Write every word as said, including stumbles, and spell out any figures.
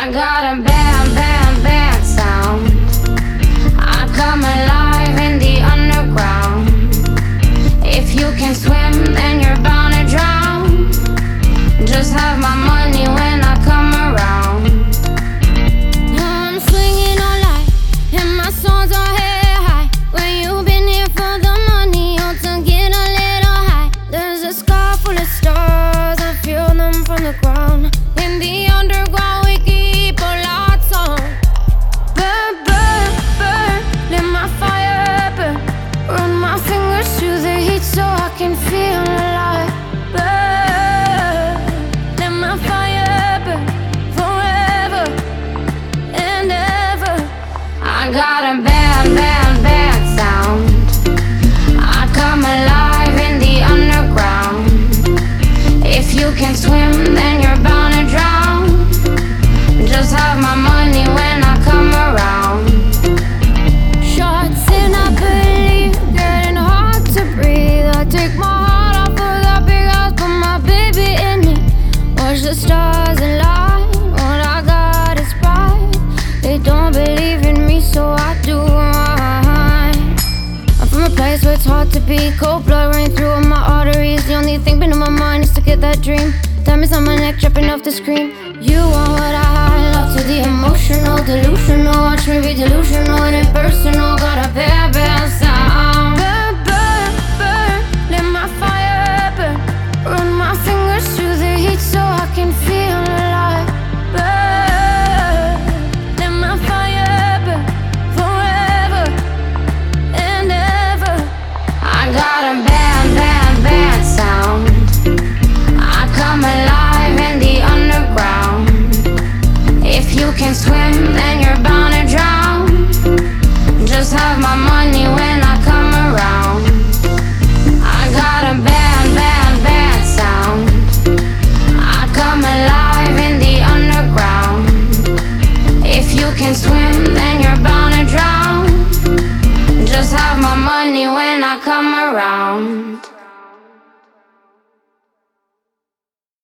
I got a bad, bad, bad sound. I come alive in the underground. If you can swim, then you're bound to drown. Just have my money when I come around. I'm swinging all night, and my songs are head high. When you've been here for the money, or to get a little high. There's a sky full of stars, I feel them from the ground. In the underground we keep our lights on. Burn, burn, burn, let my fire burn. Run my fingers through the heat so I can feel alive. Burn, let my fire burn forever and ever. I got a bad, bad, bad sound. I come alive in the underground. If you can swim, then you're bound to drown. Just have my money when I come around. Shots and I believe, getting hard to breathe. I take my heart off of that big house, put my baby in it. Watch the stars align, what I got is pride. They don't believe in me, so I do mine. I'm from a place where it's hard to be. Cold blood running through all my arteries. The only thing been in my mind is to get that dream. Diamonds on my neck, jumping off the screen. You are what I love to the emotional, delusional. Watch me be delusional and impersonal. Got a bad, bad sound. Burn, burn, burn, let my fire burn. Run my fingers through the heat so I can feel alive. Burn, let my fire burn forever and ever. I got a bad, bad, bad sound. I come alive in the underground. If you can swim, then you're bound to drown. Just have my money when I come